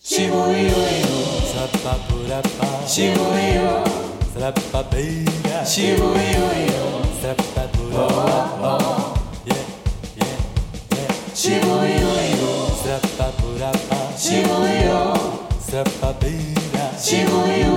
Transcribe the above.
渋いよいよサラッパプラパ渋いよサラッパベイラ渋いよいよサラッパプラパYeah Yeah 渋いよいよサラッパプラパ渋いよサラッパベイラ渋いよ